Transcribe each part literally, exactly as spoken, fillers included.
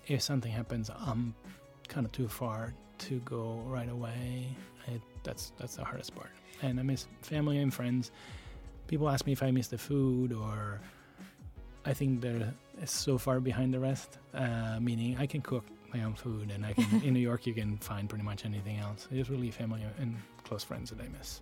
if something happens, I'm kind of too far to go right away. It, that's that's the hardest part. And I miss family and friends. People ask me if I miss the food, or I think they're so far behind the rest, uh, meaning I can cook my own food, and I can in New York you can find pretty much anything else. It's really family and close friends that I miss.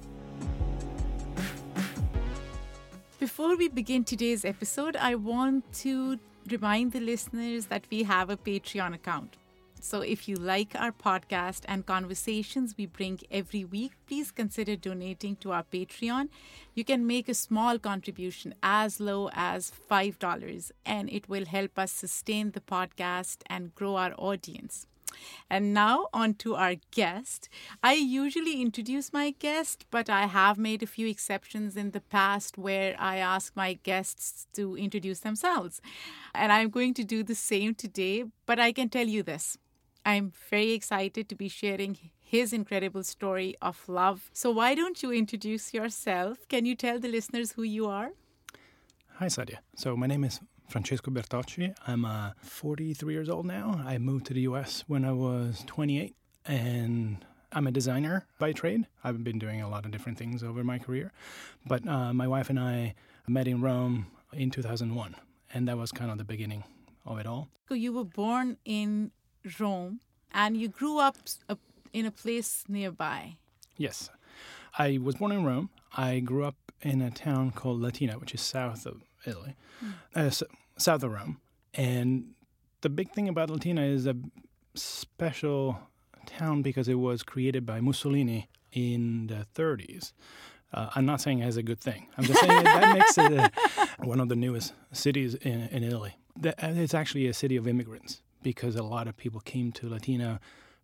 Before we begin today's episode, I want to remind the listeners that we have a Patreon account. So if you like our podcast and conversations we bring every week, please consider donating to our Patreon. You can make a small contribution as low as five dollars, and it will help us sustain the podcast and grow our audience. And now on to our guest. I usually introduce my guest, but I have made a few exceptions in the past where I ask my guests to introduce themselves. And I'm going to do the same today, but I can tell you this. I'm very excited to be sharing his incredible story of love. So why don't you introduce yourself? Can you tell the listeners who you are? Hi, Sadia. So my name is Francesco Bertocci. I'm uh, forty-three years old now. I moved to the U S when I was twenty-eight, and I'm a designer by trade. I've been doing a lot of different things over my career. But uh, my wife and I met in Rome in two thousand one, and that was kind of the beginning of it all. So you were born in Rome, and you grew up in a place nearby. Yes. I was born in Rome. I grew up in a town called Latina, which is south of Italy, mm. uh, s- south of Rome. And the big thing about Latina is a special town because it was created by Mussolini in the thirties. Uh, I'm not saying it as a good thing. I'm just saying that makes it uh, one of the newest cities in, in Italy. The, it's actually a city of immigrants, because a lot of people came to Latina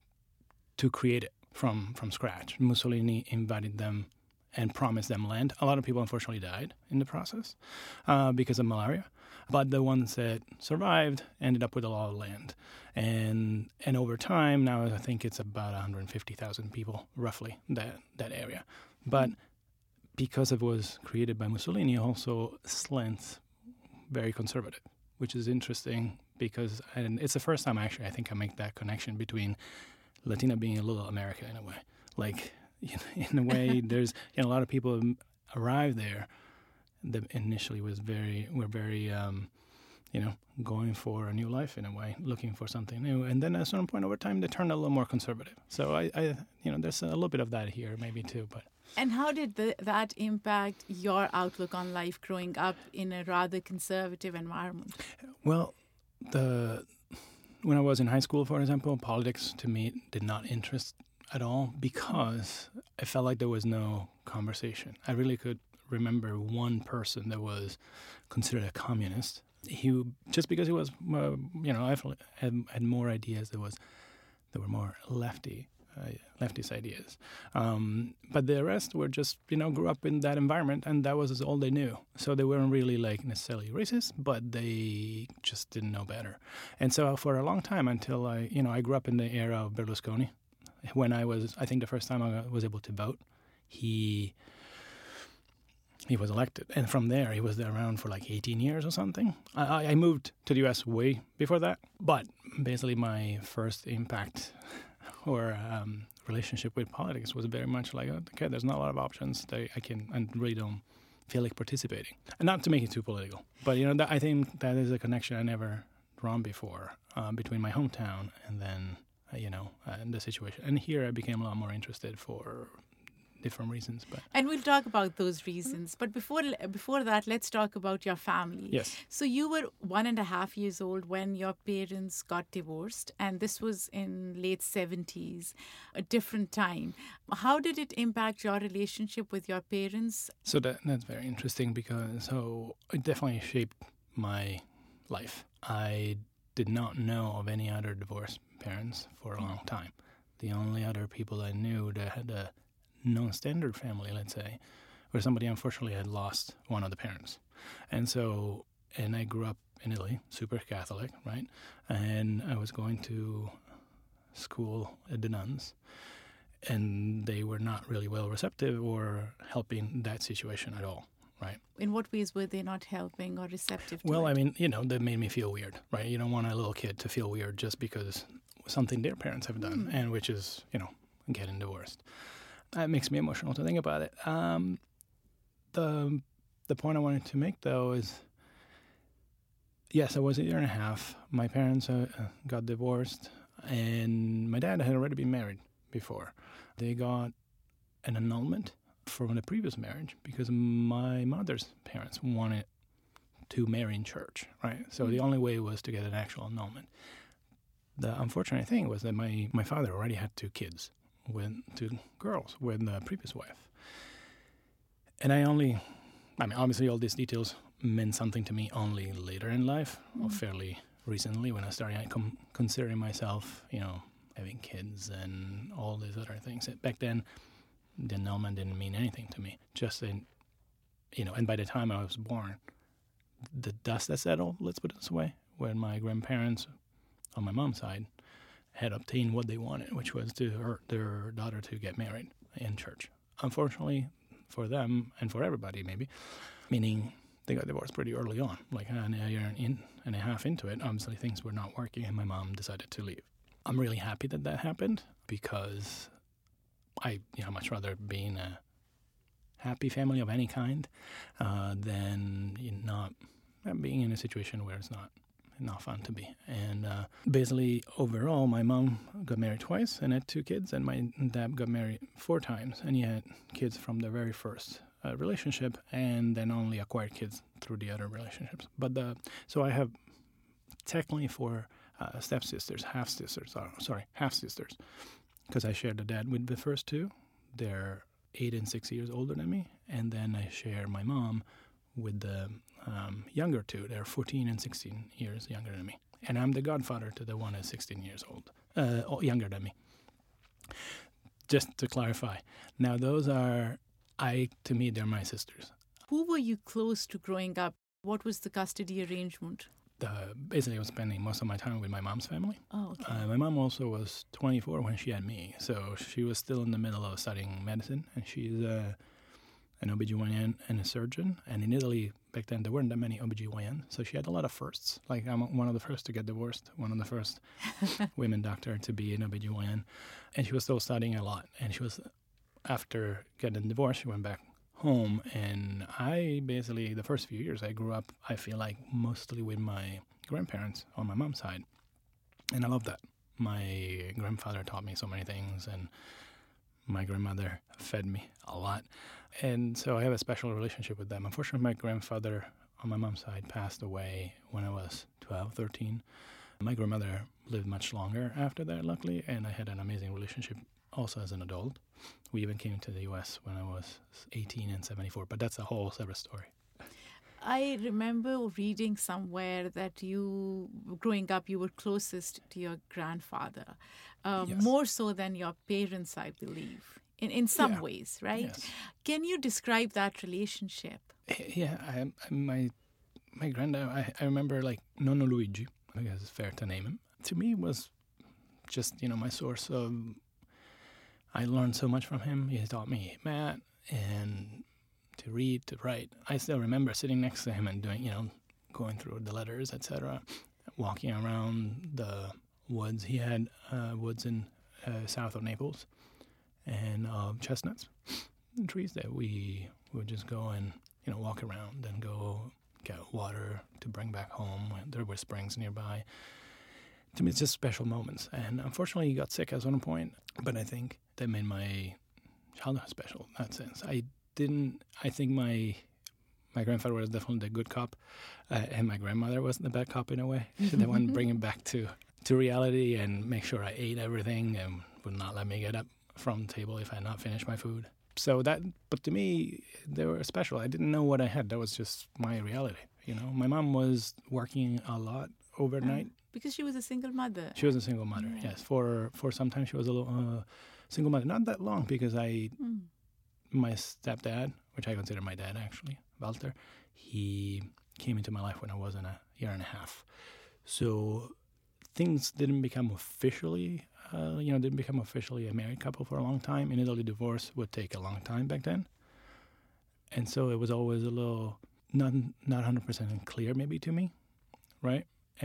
to create it from, from scratch. Mussolini invited them and promised them land. A lot of people, unfortunately, died in the process uh, because of malaria. But the ones that survived ended up with a lot of land. And and over time, now I think it's about one hundred fifty thousand people, roughly, that, that area. But because it was created by Mussolini, also slants very conservative, which is interesting. Because and it's the first time, actually, I think I make that connection between Latina being a little America in a way. Like, you know, in a way, there's you know, a lot of people arrived there that initially was very, were very, um, you know, going for a new life in a way, looking for something new. And then at a certain point over time, they turned a little more conservative. So, I, I you know, there's a little bit of that here maybe too, but... And how did the, that impact your outlook on life growing up in a rather conservative environment? Well... The when I was in high school, for example, politics to me did not interest at all because I felt like there was no conversation. I really could remember one person that was considered a communist. He just because he was, uh, you know, I had, had more ideas. There was there were more lefty. Uh, leftist ideas. Um, but the rest were just, you know, grew up in that environment, and that was all they knew. So they weren't really, like, necessarily racist, but they just didn't know better. And so for a long time, until I, you know, I grew up in the era of Berlusconi. When I was, I think the first time I was able to vote, he he was elected. And from there, he was around for like eighteen years or something. I, I moved to the U S way before that. But basically my first impact or um, relationship with politics was very much like, okay, there's not a lot of options that I can and really don't feel like participating. And not to make it too political, but you know, that, I think that is a connection I never drawn before uh, between my hometown and then uh, you know uh, the situation. And here I became a lot more interested for different reasons. But and we'll talk about those reasons. But before before that, let's talk about your family. Yes. So you were one and a half years old when your parents got divorced, and this was in late seventies, a different time. How did it impact your relationship with your parents? So that that's very interesting because so it definitely shaped my life. I did not know of any other divorced parents for a long time. The only other people I knew that had a non-standard family, let's say, where somebody unfortunately had lost one of the parents. And so, and I grew up in Italy, super Catholic, right? And I was going to school at the nuns, and they were not really well receptive or helping that situation at all. right? In what ways were they not helping or receptive to Well, it? I mean, you know, that made me feel weird, right? You don't want a little kid to feel weird just because something their parents have done, Mm. and which is, you know, getting divorced. That makes me emotional to think about it. Um, the the point I wanted to make, though, is yes, I was a year and a half. My parents uh, got divorced, and my dad had already been married before. They got an annulment from the previous marriage because my mother's parents wanted to marry in church, right? So Mm. the only way was to get an actual annulment. The unfortunate thing was that my, my father already had two kids, with two girls, with the previous wife. And I only, I mean, obviously all these details meant something to me only later in life, Mm. or fairly recently when I started com- considering myself, you know, having kids and all these other things. Back then, the annulment didn't mean anything to me. Just in, you know, and by the time I was born, the dust had settled, let's put it this way, when my grandparents on my mom's side had obtained what they wanted, which was to her, their daughter to get married in church. Unfortunately for them and for everybody maybe, meaning they got divorced pretty early on, like a year in, and a half into it. Obviously things were not working and my mom decided to leave. I'm really happy that that happened because I, you know, much rather be in a happy family of any kind uh, than you know, not being in a situation where it's not not fun to be. And uh, basically, overall, my mom got married twice and had two kids, and my dad got married four times, and he had kids from the very first uh, relationship, and then only acquired kids through the other relationships. But the so I have technically four uh, stepsisters, half sisters. Uh, sorry, half sisters, because I shared the dad with the first two. They're eight and six years older than me, and then I share my mom with the um, younger two. They're fourteen and sixteen years younger than me. And I'm the godfather to the one who's sixteen years old, uh, younger than me. Just to clarify. Now, those are, I to me, they're my sisters. Who were you close to growing up? What was the custody arrangement? Uh, basically, I was spending most of my time with my mom's family. Oh, okay. Uh, my mom also was twenty-four when she had me, so she was still in the middle of studying medicine, and she's uh, an O B G Y N and a surgeon. And in Italy, back then, there weren't that many O B G Y N, so she had a lot of firsts. Like, I'm one of the first to get divorced, one of the first women doctor to be an O B G Y N. And she was still studying a lot. And she was, after getting divorced, she went back home. And I basically, the first few years I grew up, I feel like mostly with my grandparents on my mom's side. And I love that. My grandfather taught me so many things, and my grandmother fed me a lot. And so I have a special relationship with them. Unfortunately, my grandfather on my mom's side passed away when I was twelve, thirteen. My grandmother lived much longer after that, luckily, and I had an amazing relationship also as an adult. We even came to the U S when I was eighteen and seventy-four, but that's a whole separate story. I remember reading somewhere that you, growing up, you were closest to your grandfather, uh, Yes. more so than your parents, I believe, in, in some Yeah. ways, right? Yes. Can you describe that relationship? Yeah, I, I, my my granddad, I, I remember like Nonno Luigi, I guess it's fair to name him. To me, was just, you know, my source of, I learned so much from him. He taught me math and to read, to write. I still remember sitting next to him and doing, you know, going through the letters, et cetera, walking around the woods. He had uh, woods in uh, south of Naples and uh, chestnuts and trees that we would just go and, you know, walk around and go get water to bring back home. There were springs nearby. To me, it's just special moments. And unfortunately, he got sick at one point, but I think that made my childhood special in that sense. I didn't, I think my my grandfather was definitely the good cop, uh, and my grandmother was the bad cop in a way. She the one bring him back to, to reality and make sure I ate everything and would not let me get up from the table if I had not finished my food. So that, but to me, they were special. I didn't know what I had. That was just my reality. You know, my mom was working a lot overnight. Because she was a single mother. She was a single mother, Yeah. yes. For for some time, she was a little, uh, single mother. Not that long, because I, Mm. my stepdad, which I consider my dad actually, Walter, he came into my life when I was in a year and a half. So things didn't become officially, uh, you know, didn't become officially a married couple for a long time. In Italy, divorce would take a long time back then. And so it was always a little not not one hundred percent clear maybe to me, right?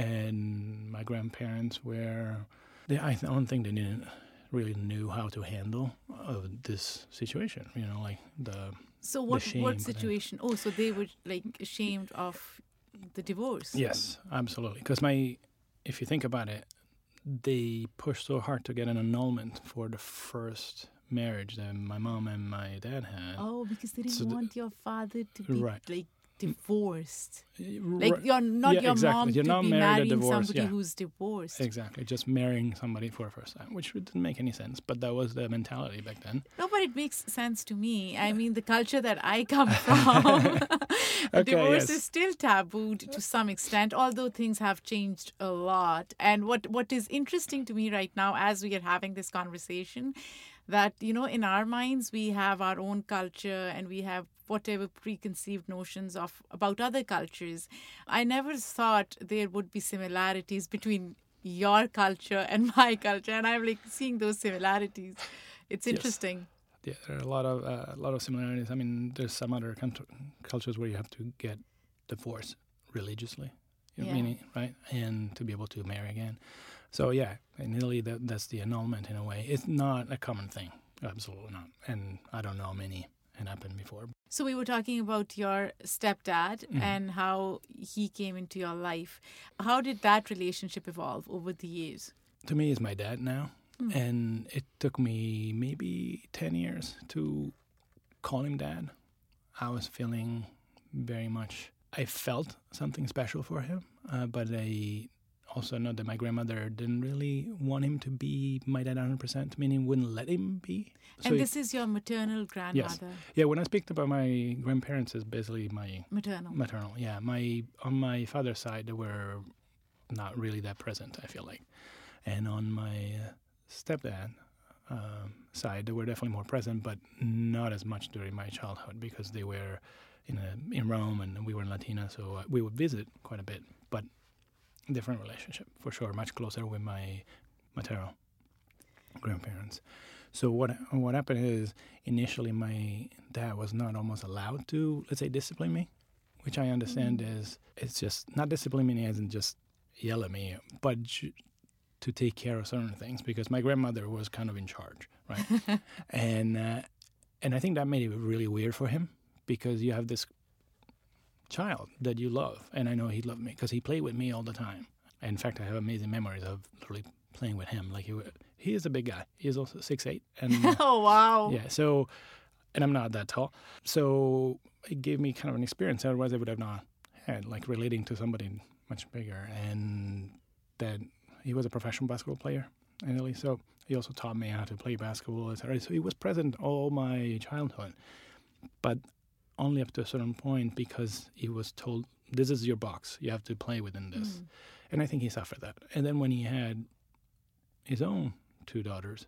And my grandparents were, they, I don't think they didn't really knew how to handle uh, this situation, you know, like the So what the shame, what but then- situation? Oh, so they were like ashamed of the divorce. Yes, absolutely. Because my, if you think about it, they pushed so hard to get an annulment for the first marriage that my mom and my dad had. Oh, because they didn't So the- want your father to be Right. like divorced. R- Like you're not Yeah, your exactly. mom You're to not be married or marrying divorced, somebody yeah. who's divorced. Exactly, just marrying somebody for the first time, which didn't make any sense, but that was the mentality back then. No, but it makes sense to me. I mean, the culture that I come from, Okay, divorce yes. is still tabooed to some extent, although things have changed a lot. And what, what is interesting to me right now, as we are having this conversation, that, you know, in our minds, we have our own culture and we have whatever preconceived notions of about other cultures. I never thought there would be similarities between your culture and my culture, and I'm like seeing those similarities. It's Yes. interesting. Yeah, there are a lot of uh, a lot of similarities. I mean, there's some other countr- cultures where you have to get divorced religiously, you know, Yeah. meaning right, and to be able to marry again. So yeah, in Italy, that, that's the annulment in a way. It's not a common thing, absolutely not. And I don't know many had happened before. So we were talking about your stepdad Mhm. and how he came into your life. How did that relationship evolve over the years? To me, he's my dad now, Mm. and it took me maybe ten years to call him dad. I was feeling very much. I felt something special for him, uh, but I also know that my grandmother didn't really want him to be my dad one hundred percent, meaning wouldn't let him be. And he- this is your maternal grandmother. yeah, when I speak about my grandparents, is basically my Maternal. maternal. Yeah, my on my father's side, they were not really that present, I feel like, and on my uh, stepdad um, side, they were definitely more present, but not as much during my childhood because they were in a, in Rome and we were in Latina, so uh, we would visit quite a bit, but different relationship for sure, much closer with my maternal grandparents. So what what happened is initially my dad was not almost allowed to, let's say, discipline me, which I understand Mm. is it's just not discipline me as in just yell at me, but ju- to take care of certain things because my grandmother was kind of in charge, right? and uh, and I think that made it really weird for him because you have this child that you love, and I know he loved me because he played with me all the time. In fact, I have amazing memories of literally playing with him. Like he, wa- he is a big guy. He is also six eight, and Oh, wow. yeah. So, and I'm not that tall, so it gave me kind of an experience. Otherwise, I would have not had like relating to somebody much bigger, and that he was a professional basketball player in Italy. So he also taught me how to play basketball, et cetera. So he was present all my childhood, but only up to a certain point because he was told, this is your box. You have to play within this. Mm. And I think he suffered that. And then when he had his own two daughters,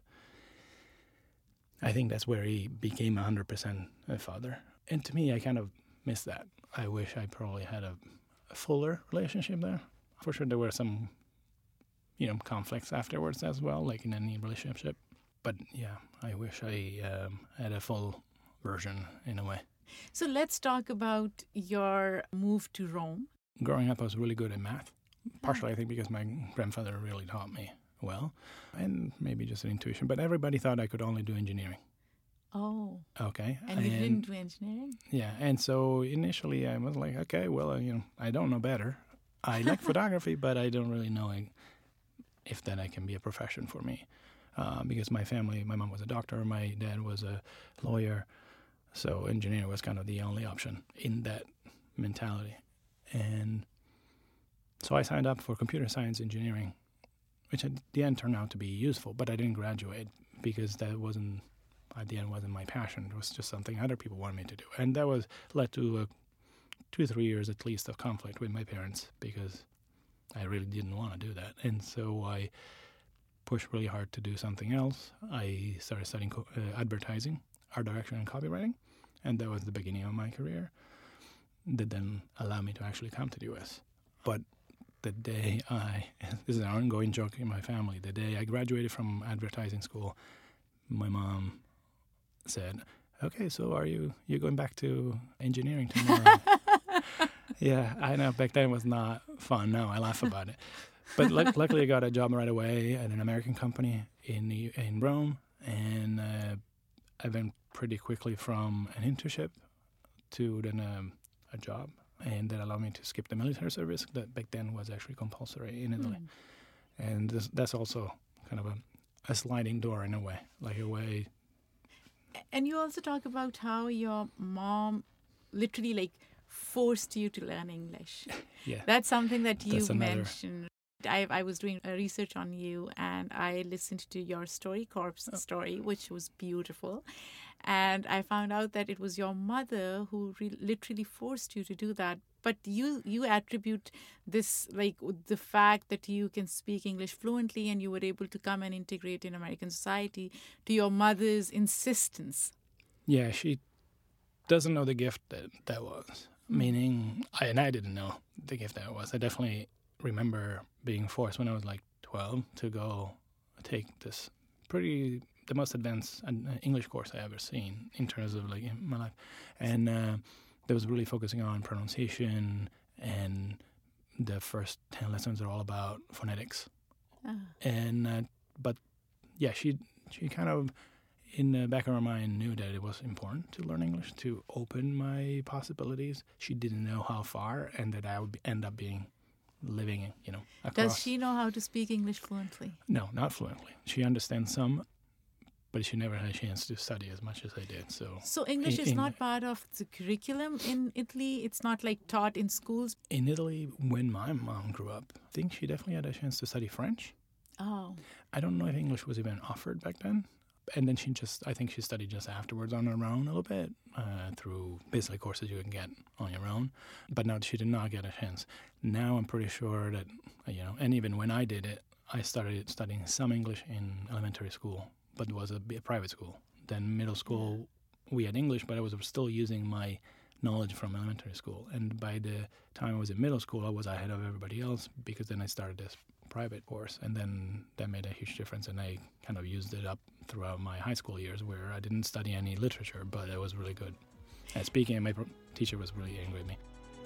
I think that's where he became one hundred percent a father. And to me, I kind of miss that. I wish I probably had a, a fuller relationship there. For sure, there were some, you know, conflicts afterwards as well, like in any relationship. But yeah, I wish I um, had a full version in a way. So let's talk about your move to Rome. Growing up, I was really good at math. Partially, I think, because my grandfather really taught me well, and maybe just an intuition. But everybody thought I could only do engineering. Oh, Okay. and you didn't do engineering? Yeah, and so initially I was like, okay, well, uh, you know, I don't know better. I like photography, but I don't really know if that I can be a profession for me. Uh, because my family, my mom was a doctor, my dad was a lawyer, so engineer was kind of the only option in that mentality. And so I signed up for computer science engineering, which at the end turned out to be useful, but I didn't graduate because that wasn't, at the end, wasn't my passion. It was just something other people wanted me to do. And that was led to uh, two, three years at least of conflict with my parents because I really didn't want to do that. And so I pushed really hard to do something else. I started studying co- uh, advertising, art direction, and copywriting. And that was the beginning of my career that then allowed me to actually come to the U S. But the day I, this is an ongoing joke in my family, the day I graduated from advertising school, my mom said, okay, so are you you going back to engineering tomorrow? Yeah, I know. Back then it was not fun. Now I laugh about it. But lu- luckily I got a job right away at an American company in in Rome, and uh, I went pretty quickly from an internship to then um, a job, and that allowed me to skip the military service that back then was actually compulsory in Italy. Mm. And this, that's also kind of a, a sliding door in a way, like a way. And you also talk about how your mom literally like forced you to learn English. Yeah. That's something that you another... mentioned. I, I was doing a research on you, and I listened to your StoryCorps oh. story, which was beautiful. And I found out that it was your mother who re- literally forced you to do that. But you, you attribute this, like the fact that you can speak English fluently and you were able to come and integrate in American society, to your mother's insistence. Yeah, she doesn't know the gift that that was. Mm. Meaning, I, and I didn't know the gift that was. I definitely remember being forced when I was like twelve to go take this pretty, the most advanced English course I ever seen in terms of like in my life. And uh, that was really focusing on pronunciation, and the first ten lessons are all about phonetics. Uh-huh. And, uh, but yeah, she, she kind of, in the back of her mind, knew that it was important to learn English, to open my possibilities. She didn't know how far, and that I would be, end up being living, you know, across. Does she know how to speak English fluently? No, not fluently. She understands some, but she never had a chance to study as much as I did. So, so English in, is not part of the curriculum in Italy? It's not like taught in schools? In Italy, when my mom grew up, I think she definitely had a chance to study French. Oh. I don't know if English was even offered back then. And then she just, I think she studied just afterwards on her own a little bit uh, through basically courses you can get on your own. But no, she did not get a chance. Now I'm pretty sure that, you know, and even when I did it, I started studying some English in elementary school, but it was a, a private school. Then middle school, we had English, but I was still using my knowledge from elementary school. And by the time I was in middle school, I was ahead of everybody else because then I started this private course, and then that made a huge difference, and I kind of used it up throughout my high school years where I didn't study any literature, but it was really good at speaking, and my pro- teacher was really angry at me.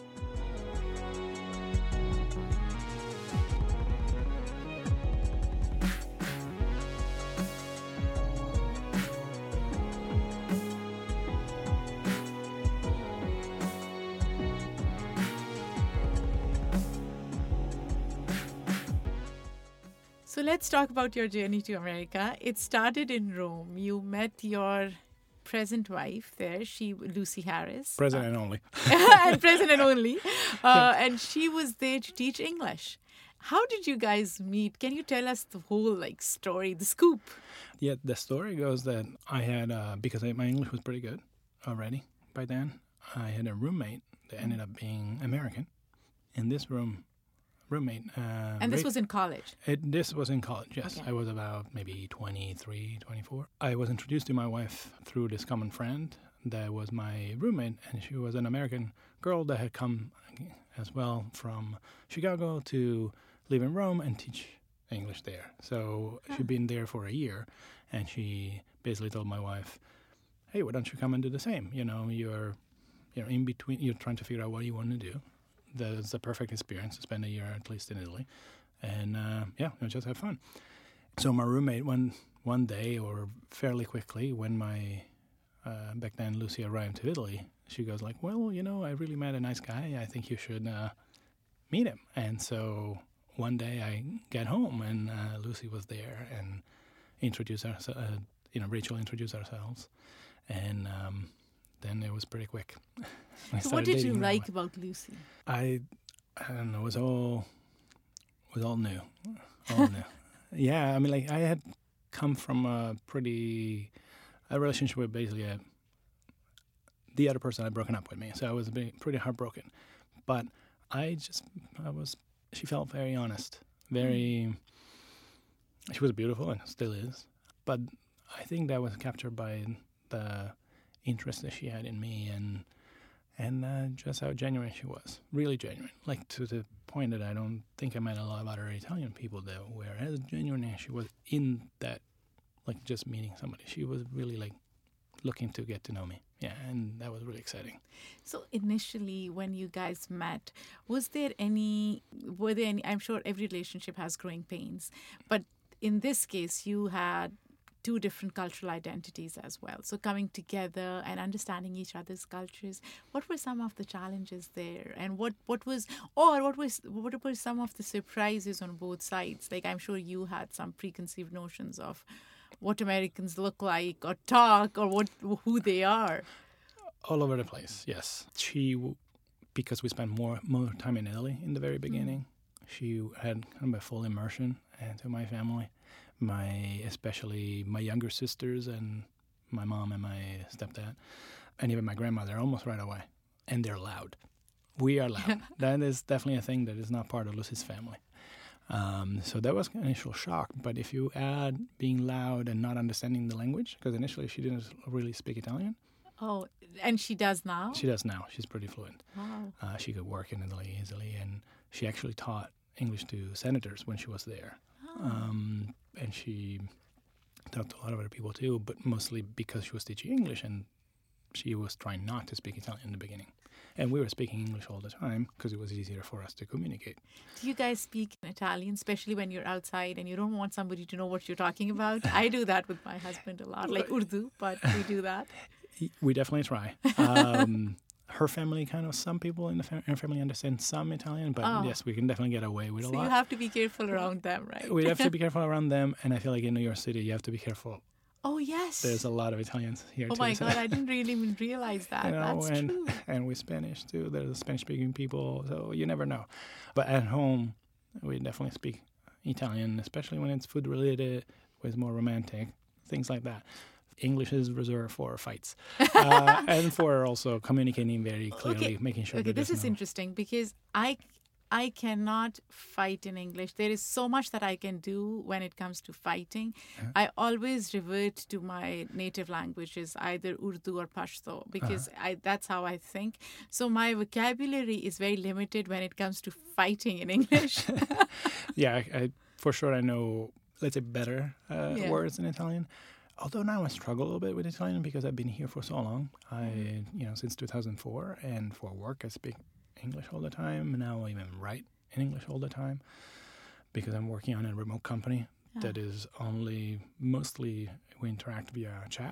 So let's talk about your journey to America. It started in Rome. You met your present wife there, she Lucy Harris. Present uh, and only. and present and only. Uh, yeah. And she was there to teach English. How did you guys meet? Can you tell us the whole like story, the scoop? Yeah, the story goes that I had, uh, because I, my English was pretty good already by then, I had a roommate that ended up being American. In this room, roommate. Uh, and this Ra- was in college? It, this was in college, yes. Okay. I was about maybe twenty-three, twenty-four. I was introduced to my wife through this common friend that was my roommate, and she was an American girl that had come as well from Chicago to live in Rome and teach English there. So oh. she'd been there for a year, and she basically told my wife, hey, why don't you come and do the same? You know, you're, you're in between, you're trying to figure out what you want to do. That's the perfect experience to spend a year at least in Italy, and uh, yeah, you know, just have fun. So my roommate one one day, or fairly quickly, when my uh, back then Lucy arrived to Italy, she goes like, "Well, you know, I really met a nice guy. I think you should uh, meet him." And so one day I get home, and uh, Lucy was there, and introduced us. Uh, you know, Rachel introduced ourselves, and. Um, Then it was pretty quick. So what did you like about Lucy? I, I don't know. It was all, it was all new, all new. Yeah, I mean, like I had come from a pretty, a relationship with basically a, the other person had broken up with me, so I was pretty heartbroken. But I just, I was. She felt very honest, very. Mm. She was beautiful and still is, but I think that was captured by the interest that she had in me, and and uh, just how genuine she was. Really genuine. Like to the point that I don't think I met a lot of other Italian people that were as genuine as she was in that, like just meeting somebody. She was really like looking to get to know me. Yeah, and that was really exciting. So initially, when you guys met, was there any, were there any, I'm sure every relationship has growing pains, but in this case, you had two different cultural identities as well. So coming together and understanding each other's cultures, what were some of the challenges there? And what, what was, or what was, what were some of the surprises on both sides? Like, I'm sure you had some preconceived notions of what Americans look like or talk or what who they are. All over the place, yes. She, because we spent more more time in Italy in the very beginning, mm. she had kind of a full immersion into my family. My, especially my younger sisters and my mom and my stepdad, and even my grandmother, almost right away. And they're loud. We are loud. That is definitely a thing that is not part of Lucy's family. Um, so that was an initial shock. But if you add being loud and not understanding the language, because initially she didn't really speak Italian. Oh, and she does now? She does now. She's pretty fluent. Wow. Uh, she could work in Italy easily, and she actually taught English to senators when she was there. Oh. Um, and she talked to a lot of other people too, but mostly because she was teaching English and she was trying not to speak Italian in the beginning. And we were speaking English all the time because it was easier for us to communicate. Do you guys speak in Italian, especially when you're outside and you don't want somebody to know what you're talking about? I do that with my husband a lot, like Urdu, but we do that. We definitely try. Um, her family, kind of, some people in the fam- her family understand some Italian, but oh. yes, we can definitely get away with so a lot. So you have to be careful around them, right? We have to be careful around them, and I feel like in New York City, you have to be careful. Oh, yes. There's a lot of Italians here, oh too. Oh, my God, I didn't really even realize that. You know, That's and, true. And with Spanish, too. There's Spanish-speaking people, so you never know. But at home, we definitely speak Italian, especially when it's food-related, when it's more romantic, things like that. English is reserved for fights uh, and for also communicating very clearly, okay. making sure okay, that this is no... interesting because I, I cannot fight in English. There is so much that I can do when it comes to fighting. Uh-huh. I always revert to my native languages, either Urdu or Pashto, because uh-huh. I, that's how I think. So my vocabulary is very limited when it comes to fighting in English. yeah, I, I, for sure I know, let's say, better uh, yeah. words in Italian. Although now I struggle a little bit with Italian because I've been here for so long. I, you know, since two thousand four, and for work I speak English all the time. Now I even write in English all the time because I'm working on a remote company yeah. that is only mostly we interact via chat.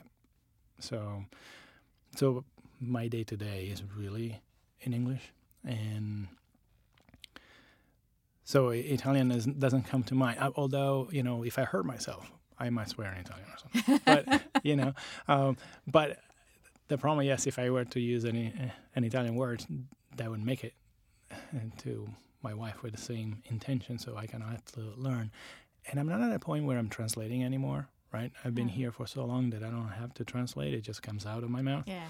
So, so my day to day is really in English, and so Italian is, doesn't come to mind. Although, you know, if I hurt myself, I might swear in Italian or something. But, you know, um, but the problem, yes, if I were to use any an Italian word, that would make it to my wife with the same intention, so I kind of have to learn. And I'm not at a point where I'm translating anymore, right? I've been yeah. here for so long that I don't have to translate. It just comes out of my mouth. Yeah.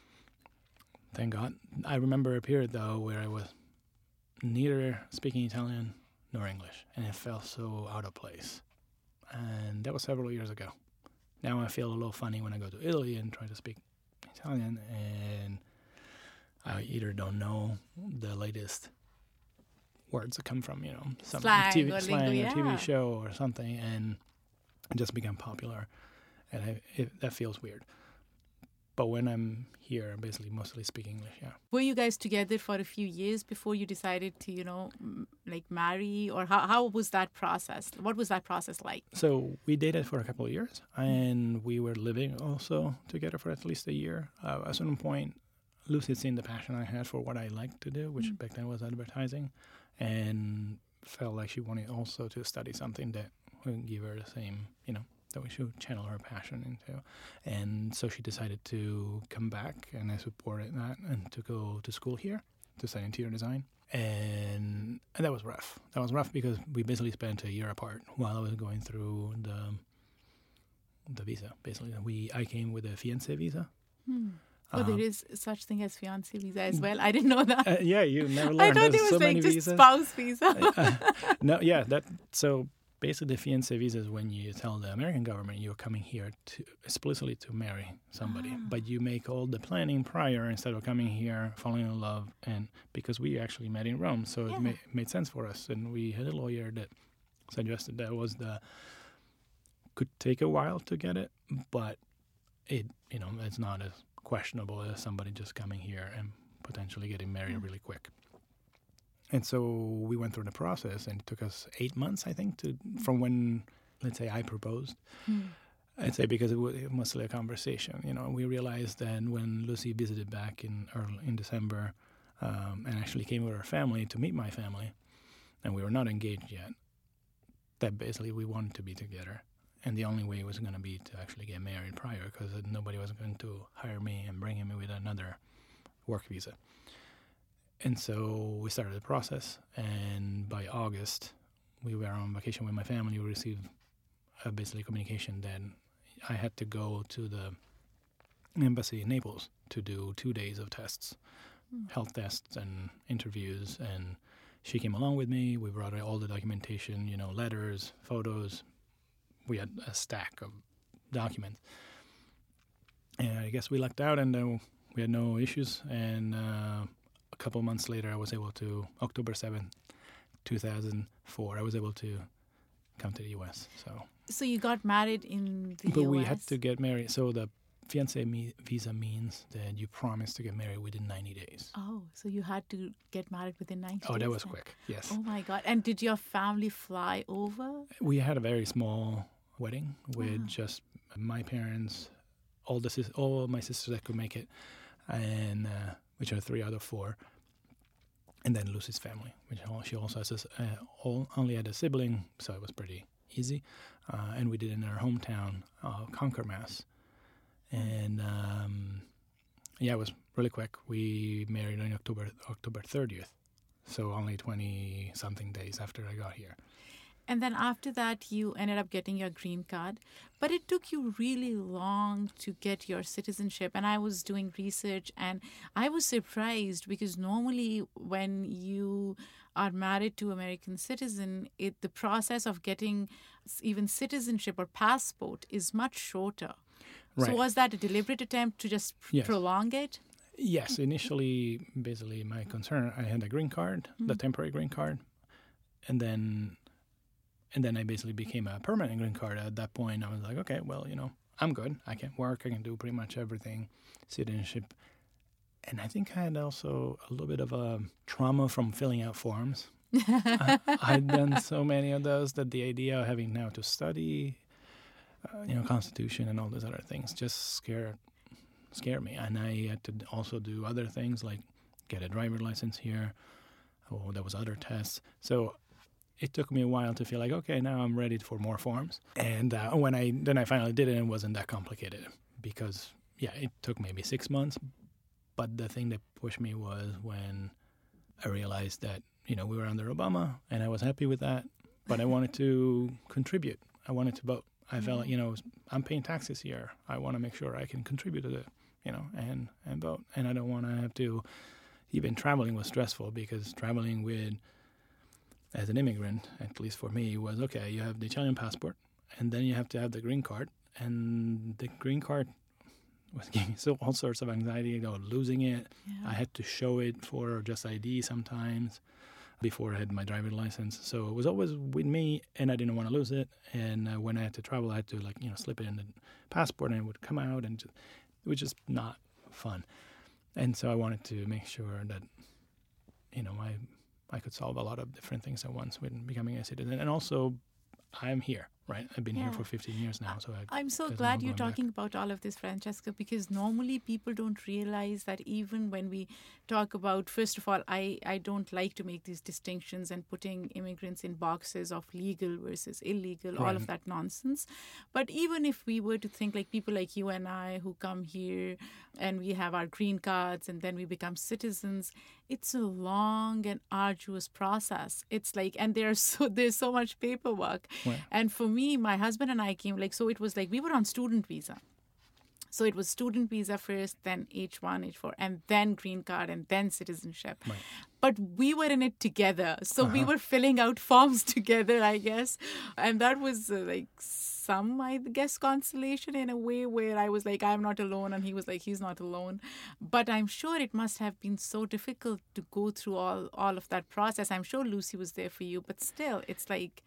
Thank God. I remember a period, though, where I was neither speaking Italian nor English, and it felt so out of place. And that was several years ago. Now I feel a little funny when I go to Italy and try to speak Italian, and I either don't know the latest words that come from, you know, some slang, T V, or, slang lingo, or yeah. T V show or something, and it just become popular, and I, it, that feels weird. But when I'm here, I'm basically mostly speak English, yeah. Were you guys together for a few years before you decided to, you know, m- like marry? Or how, how was that process? What was that process like? So we dated for a couple of years, and we were living also together for at least a year. Uh, at a certain point, Lucy had seen the passion I had for what I liked to do, which mm-hmm. back then was advertising, and felt like she wanted also to study something that would give her the same, you know, that we should channel her passion into. And so she decided to come back, and I supported that, and to go to school here to study interior design. And, and that was rough. That was rough because we basically spent a year apart while I was going through the the visa. Basically, we I came with a fiancé visa. Hmm. Oh, um, there is such thing as fiancé visa as well. I didn't know that. Uh, yeah, you never learned. I thought There's it was so like just visas. spouse visa. uh, no, yeah, that so. Basically, the fiancé visa is when you tell the American government you're coming here to explicitly to marry somebody, ah. but you make all the planning prior instead of coming here, falling in love, and because we actually met in Rome, so yeah. it ma- made sense for us. And we had a lawyer that suggested that was the could take a while to get it, but it, you know, it's not as questionable as somebody just coming here and potentially getting married Mm. really quick. And so we went through the process, and it took us eight months, I think, to from when, let's say, I proposed. Mm. I'd say because it was mostly a conversation. You know, we realized that when Lucy visited back in early, in December um, and actually came with her family to meet my family, and we were not engaged yet, that basically we wanted to be together. And the only way was going to be to actually get married prior, because nobody was going to hire me and bring him with another work visa. And so we started the process, and by August, we were on vacation with my family. We received uh, basically communication that I had to go to the embassy in Naples to do two days of tests, Mm. health tests and interviews. And she came along with me. We brought all the documentation, you know, letters, photos. We had a stack of documents. And I guess we lucked out, and uh, we had no issues. And uh, a couple of months later, I was able to, October seventh, two thousand four, I was able to come to the U S. So, So you got married in the but U S? we had to get married. So the fiancé me- visa means that you promise to get married within ninety days. Oh, so you had to get married within ninety Oh, days? that was then? quick. Yes. Oh my God. And did your family fly over? We had a very small wedding with Wow. just my parents, all the sis- all my sisters that could make it, and uh, which are three out of four, and then Lucy's family, which al- she also has a, s- uh, all, only had a sibling, so it was pretty easy. Uh, and we did it in our hometown, uh, Concord, Mass. And um, yeah, it was really quick. We married on October October thirtieth, so only twenty something days after I got here. And then after that, you ended up getting your green card. But it took you really long to get your citizenship. And I was doing research, and I was surprised because normally when you are married to American citizen, it the process of getting s- even citizenship or passport is much shorter. Right. So was that a deliberate attempt to just pr- Yes. prolong it? Yes, initially, basically, my concern, I had a green card, the temporary green card, and then, and then I basically became a permanent green card. At that point, I was like, okay, well, you know, I'm good. I can work. I can do pretty much everything, citizenship. And I think I had also a little bit of a trauma from filling out forms. I, I'd done so many of those that the idea of having now to study, uh, you know, Constitution and all those other things just scared scared me. And I had to also do other things like get a driver's license here. Oh, there was other tests. So it took me a while to feel like, okay, now I'm ready for more forms. And uh, when I then I finally did it, it wasn't that complicated because, yeah, it took maybe six months. But the thing that pushed me was when I realized that, you know, we were under Obama, and I was happy with that, but I wanted to contribute. I wanted to vote. I felt like, you know, I'm paying taxes here. I want to make sure I can contribute to it, you know, and, and vote. And I don't want to have to, even traveling was stressful because traveling with, as an immigrant, at least for me, was, okay, you have the Italian passport, and then you have to have the green card. And the green card was giving me so all sorts of anxiety, you know, losing it. Yeah. I had to show it for just I D sometimes before I had my driver's license. So it was always with me, and I didn't want to lose it. And uh, when I had to travel, I had to, like, you know, slip it in the passport, and it would come out, and just, it was just not fun. And so I wanted to make sure that, you know, I I could solve a lot of different things at once with becoming a citizen. And also, I'm here, right? I've been Yeah. here for fifteen years now. So I, I'm so there's glad no you're going back. talking about all of this, Francesca, because normally people don't realize that even when we talk about, first of all, I, I don't like to make these distinctions and putting immigrants in boxes of legal versus illegal, all of Right. that nonsense. But even if we were to think like people like you and I who come here and we have our green cards and then we become citizens, it's a long and arduous process. It's like, and there's so there's so much paperwork. Right. And for me, my husband and I came, like, so it was like we were on student visa. So it was student visa first, then H one, H four, and then green card, and then citizenship. Right. But we were in it together. So we Uh-huh. were filling out forms together, I guess. And that was uh, like some, I guess, consolation in a way where I was like, I'm not alone. And he was like, he's not alone. But I'm sure it must have been so difficult to go through all, all of that process. I'm sure Lucy was there for you. But still, it's like,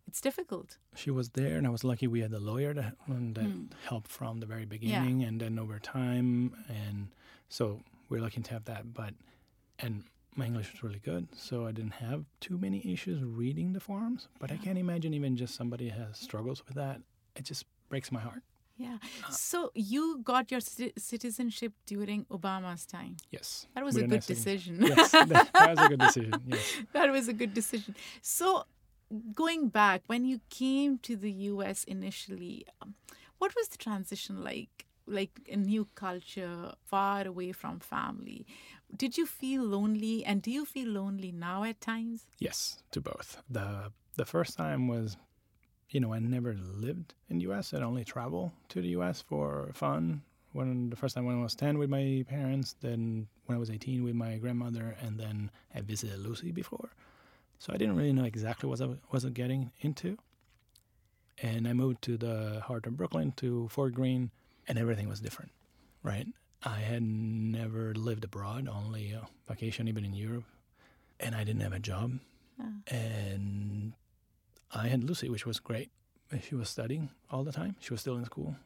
It's difficult. She was there, and I was lucky we had a lawyer that, that Mm. helped from the very beginning, and then over time, and so we're lucky to have that. But and my English was really good, so I didn't have too many issues reading the forms. But I can't imagine even just somebody has struggles with that. It just breaks my heart. Yeah. So you got your ci- citizenship during Obama's time. Yes. That was With a an good excellent- decision. Yes, that, that was a good decision. Yes. That was a good decision. So going back, when you came to the U S initially, um, what was the transition like? Like a new culture, far away from family. Did you feel lonely, and do you feel lonely now at times? Yes, to both. The the first time was, you know, I never lived in the U S. I'd only traveled to the U S for fun. When the first time when I was ten with my parents, then when I was eighteen with my grandmother, and then I visited Lucy before. So I didn't really know exactly what I was getting into. And I moved to the heart of Brooklyn, to Fort Greene, and everything was different, right? I had never lived abroad, only a vacation even in Europe, and I didn't have a job. Oh. And I had Lucy, which was great. She was studying all the time. She was still in school.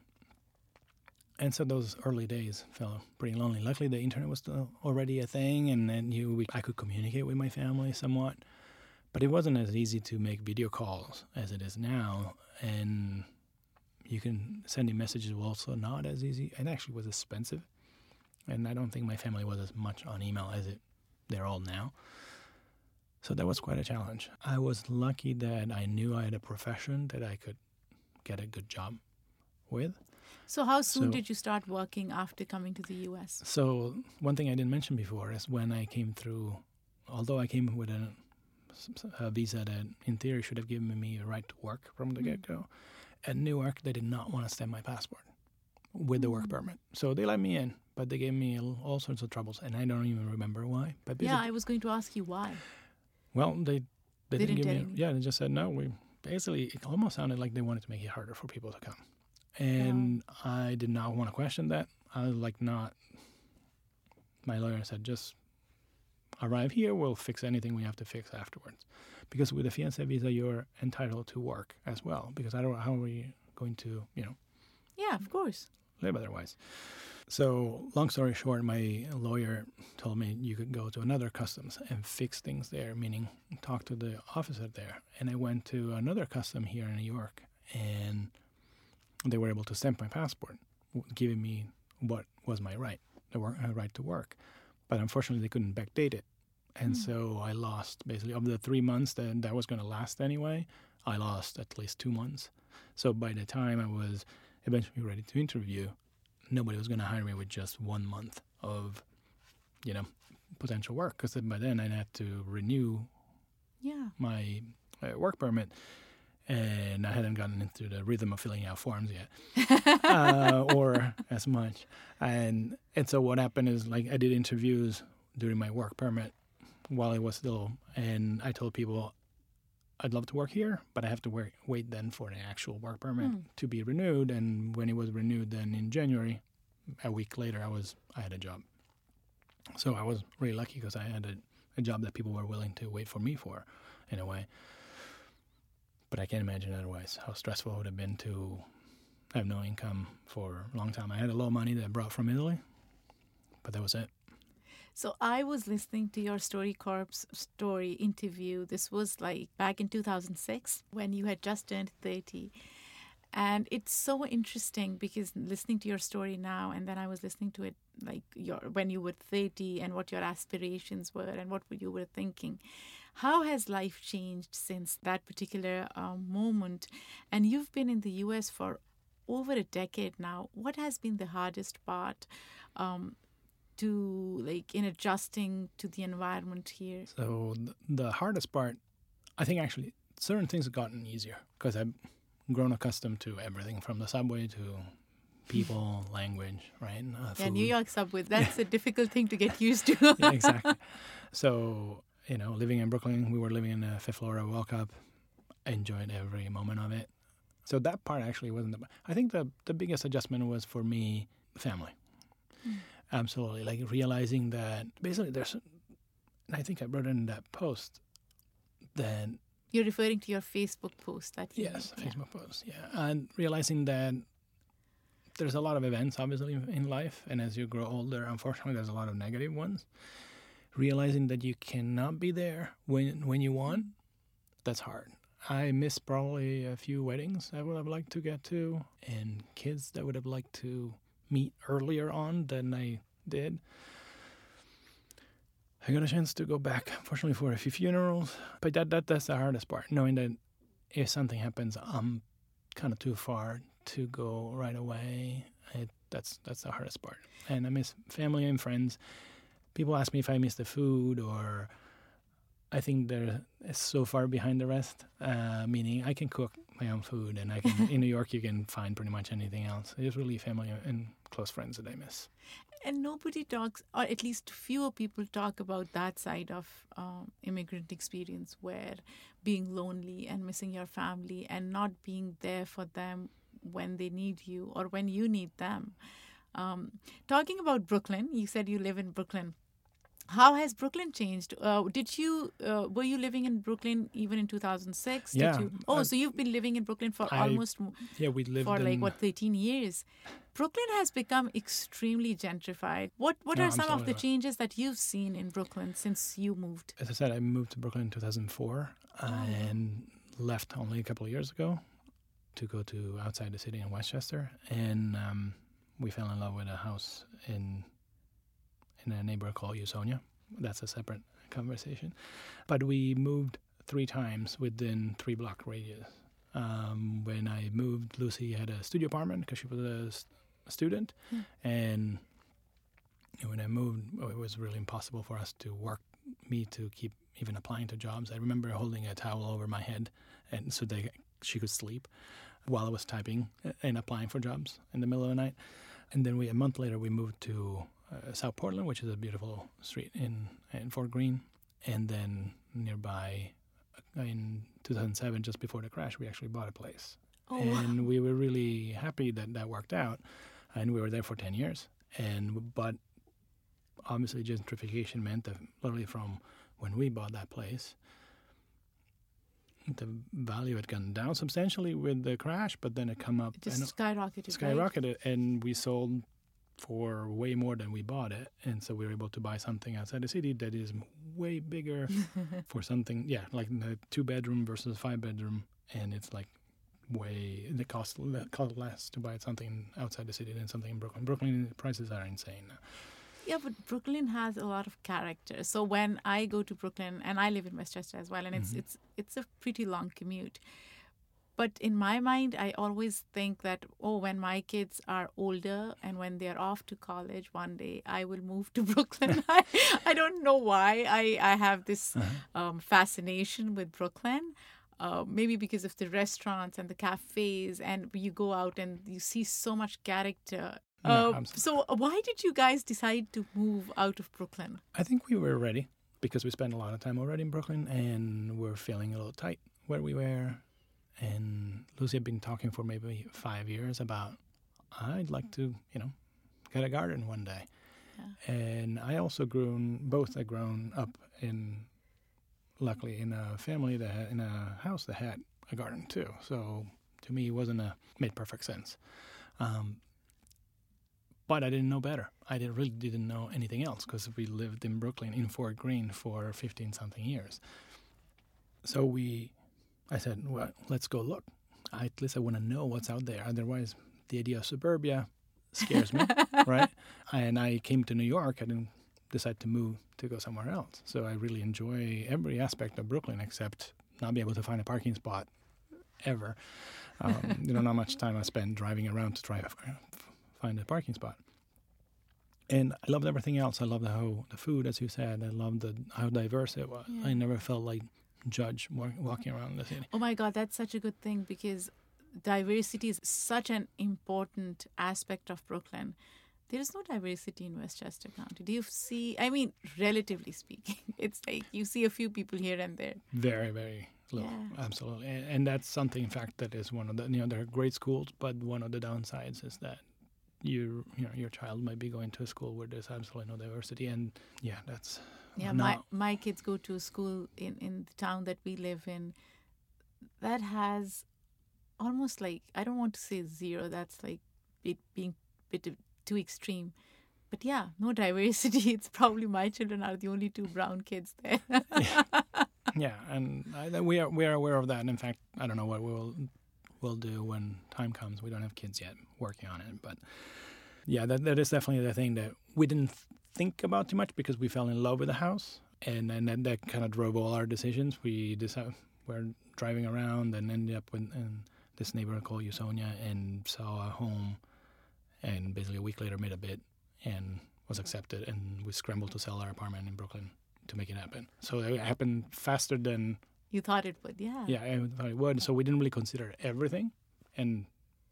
And so those early days felt pretty lonely. Luckily, the internet was still already a thing, and then you, we, I could communicate with my family somewhat. But it wasn't as easy to make video calls as it is now. And you can sending messages was also not as easy. It actually was expensive. And I don't think my family was as much on email as it they're all now. So that was quite a challenge. I was lucky that I knew I had a profession that I could get a good job with. So how soon So- did you start working after coming to the U S? So one thing I didn't mention before is when I came through, although I came with a, a visa that in theory should have given me a right to work from the Mm. get-go, at Newark they did not want to stamp my passport with the work permit. So they let me in, but they gave me all all sorts of troubles, and I don't even remember why. But Yeah, basically- I was going to ask you why. well, they they, They didn't didn't give tell me. you? Yeah, they just said no. We basically it almost sounded like they wanted to make it harder for people to come, and I did not want to question that. I was like, not. My lawyer said, just arrive here. We'll fix anything we have to fix afterwards, because with a fiancé visa, you're entitled to work as well. Because I don't. How are we going to, you know, Yeah, of course. live otherwise? So, long story short, my lawyer told me you could go to another customs and fix things there, meaning talk to the officer there. And I went to another custom here in New York, and they were able to stamp my passport, w- giving me what was my right, the work, uh, right to work. But unfortunately, they couldn't backdate it. And Hmm. so I lost, basically, of the three months that that was going to last anyway, I lost at least two months. So by the time I was eventually ready to interview, nobody was going to hire me with just one month of, you know, potential work. Because by then I'd have to renew Yeah. my uh, work permit, and I hadn't gotten into the rhythm of filling out forms yet, uh, or as much. And and so what happened is, like, I did interviews during my work permit while it was still, and I told people I'd love to work here, but I have to work, wait then for the actual work permit Hmm. to be renewed. And when it was renewed, then in January, a week later, I was I had a job. So I was really lucky because I had a, a job that people were willing to wait for me for, in a way. But I can't imagine otherwise how stressful it would have been to have no income for a long time. I had a little money that I brought from Italy, but that was it. So I was listening to your StoryCorps story interview. This was like back in two thousand six when you had just turned thirty. And it's so interesting because listening to your story now, and then I was listening to it like your when you were thirty and what your aspirations were and what you were thinking. How has life changed since that particular um, moment? And you've been in the U S for over a decade now. What has been the hardest part um, to like in adjusting to the environment here? So th- the hardest part, I think actually certain things have gotten easier because I've grown accustomed to everything from the subway to people, language, right? Uh, Yeah, food. New York subway. That's a difficult thing to get used to. Yeah, exactly. So, you know, living in Brooklyn, we were living in the fifth floor of Woke Up. I enjoyed every moment of it. So that part actually wasn't the, I think the, the biggest adjustment was for me, family. Mm. Absolutely. Like realizing that basically there's, and I think I wrote in that post, that You're referring to your Facebook post that you Yes, made. Facebook posts, yeah. And realizing that there's a lot of events, obviously, in life, and as you grow older, unfortunately, there's a lot of negative ones. Realizing that you cannot be there when when you want, that's hard. I missed probably a few weddings I would have liked to get to, and kids that would have liked to meet earlier on than I did. I got a chance to go back, unfortunately, for a few funerals, but that, that that's the hardest part, knowing that if something happens, I'm kind of too far to go right away. It, that's that's the hardest part. And I miss family and friends. People ask me if I miss the food, or I think they're so far behind the rest, uh, meaning I can cook my own food, and I can in New York you can find pretty much anything else. It's really family and close friends that I miss. And nobody talks, or at least fewer people talk about that side of um, immigrant experience, where being lonely and missing your family and not being there for them when they need you or when you need them. Um, talking about Brooklyn, you said you live in Brooklyn. How has Brooklyn changed? Uh, did you uh, were you living in Brooklyn even in two thousand six? Yeah. Did you, oh, I, so you've been living in Brooklyn for I, almost yeah, we lived for in, like what thirteen years. Brooklyn has become extremely gentrified. What what No, are some of the absolutely. changes that you've seen in Brooklyn since you moved? As I said, I moved to Brooklyn in two thousand four and left only a couple of years ago to go to outside the city in Westchester, and um, we fell in love with a house in in a neighborhood called Usonia. That's a separate conversation. But we moved three times within three block radius. Um, when I moved, Lucy had a studio apartment because she was a, s- a student, Hmm. and when I moved, it was really impossible for us to work, me to keep even applying to jobs. I remember holding a towel over my head, and so they she could sleep while I was typing and applying for jobs in the middle of the night. And then we a month later we moved to uh, South Portland, which is a beautiful street in in Fort Greene, and then nearby uh, in two thousand seven, just before the crash, we actually bought a place, Oh, and wow. we were really happy that that worked out, and we were there for ten years. And but obviously gentrification meant that literally from when we bought that place, the value had gone down substantially with the crash, but then it come up It just and skyrocketed. skyrocketed, Right? and we sold for way more than we bought it, and so we were able to buy something outside the city that is way bigger for something, yeah, like the two bedroom versus five bedroom, and it's like way the cost le- cost less to buy something outside the city than something in Brooklyn. Brooklyn prices are insane now. Yeah, but Brooklyn has a lot of character. So when I go to Brooklyn, and I live in Westchester as well, and it's Mhm. it's it's a pretty long commute. But in my mind, I always think that, oh, when my kids are older and when they're off to college one day, I will move to Brooklyn. I, I don't know why I, I have this um, fascination with Brooklyn. Uh, maybe because of the restaurants and the cafes, and you go out and you see so much character. No, Uh, absolutely. so why did you guys decide to move out of Brooklyn? I think we were ready because we spent a lot of time already in Brooklyn, and we're feeling a little tight where we were. And Lucy had been talking for maybe five years about, I'd like to, you know, get a garden one day. Yeah. And I also grown, both had grown up in, luckily in a family that had, in a house that had a garden too. So to me, it wasn't a, made perfect sense. Um, but I didn't know better. I didn't, really didn't know anything else because we lived in Brooklyn in Fort Greene for fifteen something years. So we, I said, well, let's go look. I, at least I want to know what's out there. Otherwise, the idea of suburbia scares me, right? And I came to New York. I didn't decide to move to go somewhere else. So I really enjoy every aspect of Brooklyn except not be able to find a parking spot ever. Um, you know, not much time I spend driving around to try to find a parking spot. And I loved everything else. I loved how the food, as you said. I loved the, how diverse it was. Yeah. I never felt like judge wa- walking around the city. Oh my God, that's such a good thing because diversity is such an important aspect of Brooklyn. There is no diversity in Westchester County. Do you see, I mean, relatively speaking, it's like you see a few people here and there. Very, very little. Yeah. Absolutely. And, and that's something, in fact, that is one of the, you know, there are great schools, but one of the downsides is that you, you know, your child might be going to a school where there's absolutely no diversity. And yeah, that's Yeah, no, my, my kids go to school in, in the town that we live in. that has almost like, I don't want to say zero, that's like it being a bit too extreme. But yeah, no diversity. It's probably my children are the only two brown kids there. yeah. yeah, and I, we are we are aware of that. And in fact, I don't know what we'll we'll do when time comes. We don't have kids yet, working on it. But yeah, that that is definitely the thing that we didn't think about too much because we fell in love with the house, and and then that kind of drove all our decisions. We decided we're driving around and ended up in, in this neighborhood called Usonia and saw a home, and basically a week later made a bid and was accepted, and we scrambled to sell our apartment in Brooklyn to make it happen. So it happened faster than you thought it would. Yeah. Yeah, I thought it would. So we didn't really consider everything, and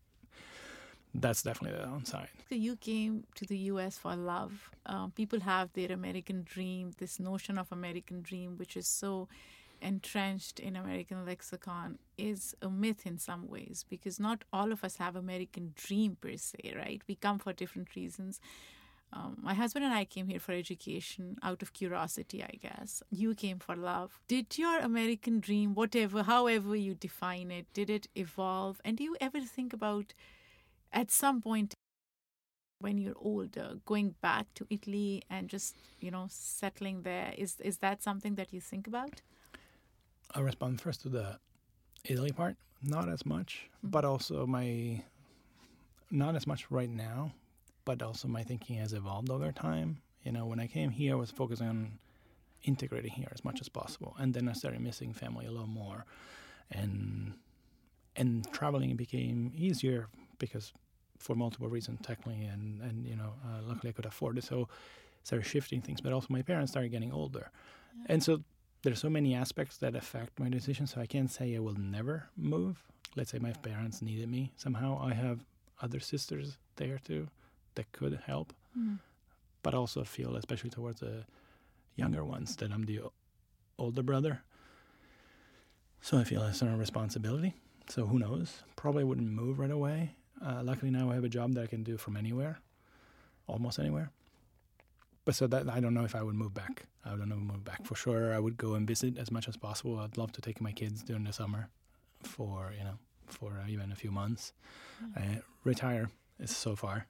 that's definitely the downside. So you came to the U S for love. Um, people have their American dream, this notion of American dream, which is so entrenched in American lexicon, is a myth in some ways, because not all of us have American dream per se, right? We come for different reasons. Um, my husband and I came here for education out of curiosity, I guess. You came for love. Did your American dream, whatever, however you define it, did it evolve? And do you ever think about, at some point when you're older, going back to Italy and just, you know, settling there? Is is that something that you think about? I'll respond first to the Italy part. Not as much, mm-hmm. but also my, not as much right now, but also my thinking has evolved over time. You know, when I came here, I was focusing on integrating here as much as possible. And then I started missing family a little more. And and traveling became easier because for multiple reasons, technically, and, and you know, uh, luckily I could afford it. So started shifting things. But also my parents started getting older. Yeah. And so there's so many aspects that affect my decision. So I can't say I will never move. Let's say my parents needed me. Somehow I have other sisters there too that could help. Mm. But I also feel, especially towards the younger ones, that I'm the o- older brother. So I feel a certain responsibility. So who knows? Probably wouldn't move right away. Uh, luckily now I have a job that I can do from anywhere, almost anywhere. But so that I don't know if I would move back. I don't know if I would move back. For sure, I would go and visit as much as possible. I'd love to take my kids during the summer for, you know, for uh, even a few months. Mm. Uh, retire is so far.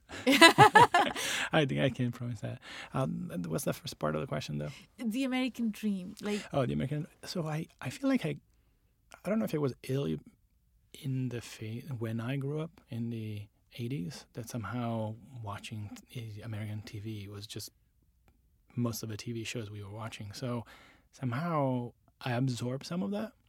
I think I can promise that. Um, what's the first part of the question, though? The American dream. like Oh, the American... So I, I feel like I... I don't know if it was ill in the fa- when I grew up in the eighties, that somehow watching American T V was just most of the T V shows we were watching. So somehow I absorbed some of that.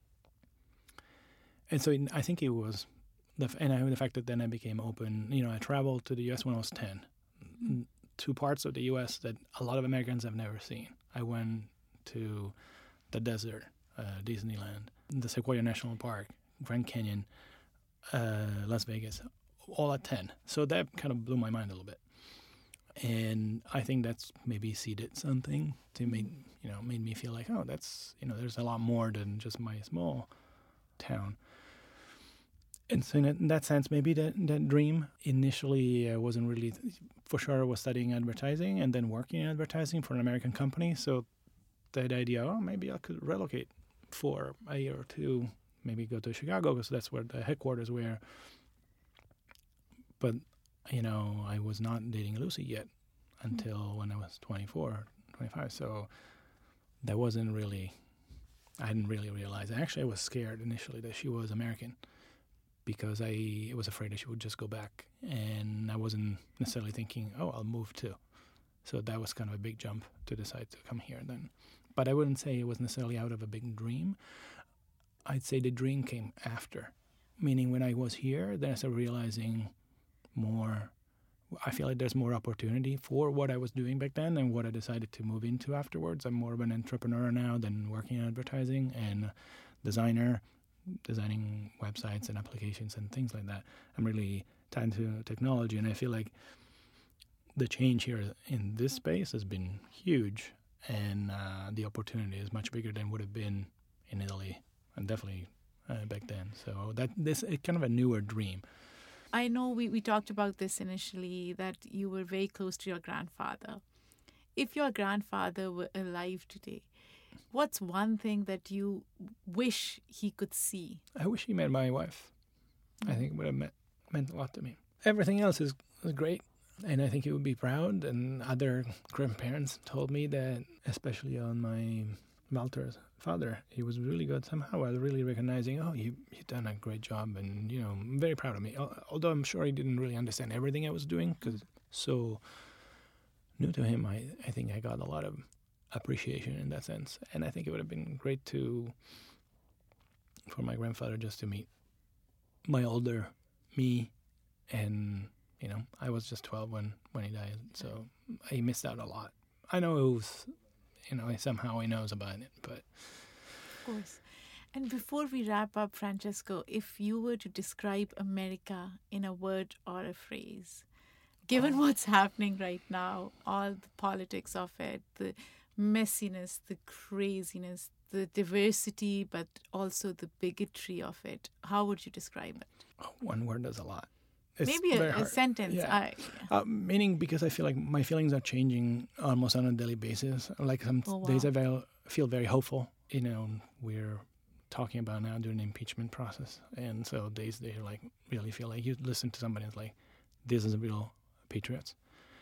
And so I think it was, the, and I, the fact that then I became open, you know, I traveled to the U S when I was ten, mm-hmm. to parts of the U S that a lot of Americans have never seen. I went to the desert, uh, Disneyland, the Sequoia National Park, Grand Canyon, uh, Las Vegas, all at ten. So that kind of blew my mind a little bit. And I think that's maybe seeded something to make, you know, made me feel like, oh, that's, you know, there's a lot more than just my small town. And so in that sense, maybe that, that dream initially uh, wasn't really, for sure I was studying advertising and then working in advertising for an American company. So that idea, oh, maybe I could relocate for a year or two, maybe go to Chicago because that's where the headquarters were. But you know, I was not dating Lucy yet until mm-hmm. when I was twenty-four, twenty-five. So that wasn't really, I didn't really realize. Actually, I was scared initially that she was American because I was afraid that she would just go back. And I wasn't necessarily thinking, oh, I'll move too. So that was kind of a big jump to decide to come here then. But I wouldn't say it was necessarily out of a big dream. I'd say the dream came after. Meaning when I was here, then I started realizing more, I feel like there's more opportunity for what I was doing back then and what I decided to move into afterwards. I'm more of an entrepreneur now than working in advertising and designer, designing websites and applications and things like that. I'm really tied into technology, and I feel like the change here in this space has been huge, and uh, the opportunity is much bigger than would have been in Italy and definitely uh, back then. So that this is kind of a newer dream. I know we, we talked about this initially, that you were very close to your grandfather. If your grandfather were alive today, what's one thing that you wish he could see? I wish he met my wife. I think it would have meant, meant a lot to me. Everything else is, is great, and I think he would be proud. And other grandparents told me that, especially on my Walter's father, he was really good. Somehow I was really recognizing, oh, you, you've done a great job, and, you know, I'm very proud of me. Although I'm sure he didn't really understand everything I was doing, because so new to him, I, I think I got a lot of appreciation in that sense. And I think it would have been great to, for my grandfather just to meet my older me. And, you know, I was just twelve when, when he died, so I missed out a lot. I know it was, you know, somehow he knows about it, but... Of course. And before we wrap up, Francesco, if you were to describe America in a word or a phrase, given what's happening right now, all the politics of it, the messiness, the craziness, the diversity, but also the bigotry of it, how would you describe it? Oh, one word does a lot. It's Maybe a, a sentence. Yeah. I, yeah. Uh, meaning because I feel like my feelings are changing almost on a daily basis. Like some Oh, wow. days I feel, feel very hopeful. You know, we're talking about now doing the impeachment process. And so days they like really feel like you listen to somebody and it's like, this is a real patriots.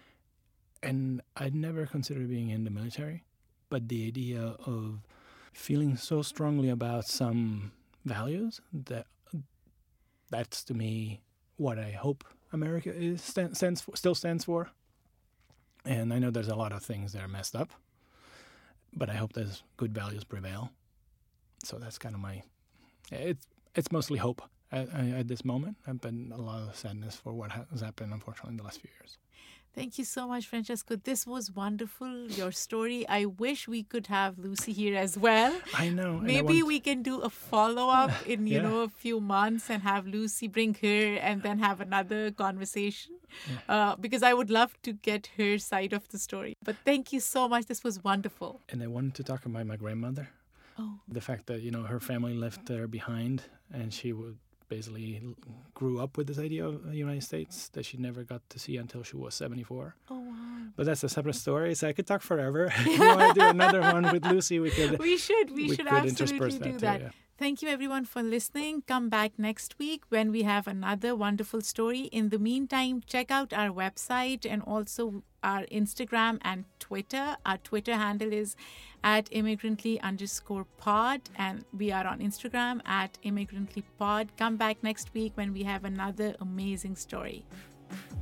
And I'd never considered being in the military, but the idea of feeling so strongly about some values, that that's to me what I hope America is stand, stands for, still stands for. And I know there's a lot of things that are messed up, but I hope those good values prevail. So that's kind of my, it's it's mostly hope at, at this moment, but a lot of sadness for what has happened, unfortunately, in the last few years. Thank you so much, Francesco. This was wonderful, your story. I wish we could have Lucy here as well. I know. Maybe I want... we can do a follow-up in, you yeah. know, a few months and have Lucy bring her and then have another conversation. Yeah. Uh, because I would love to get her side of the story. But thank you so much. This was wonderful. And I wanted to talk about my grandmother. Oh. The fact that, you know, her family left her behind and she would basically grew up with this idea of the United States that she never got to see until she was seventy-four. Oh, wow. But that's a separate story, so I could talk forever. If you want to do another one with Lucy, we could. We should. We, we should absolutely that do too, that. Yeah. Thank you, everyone, for listening. Come back next week when we have another wonderful story. In the meantime, check out our website and also our Instagram and Twitter. Our Twitter handle is at immigrantly underscore pod, and we are on Instagram at immigrantly pod. Come back next week when we have another amazing story.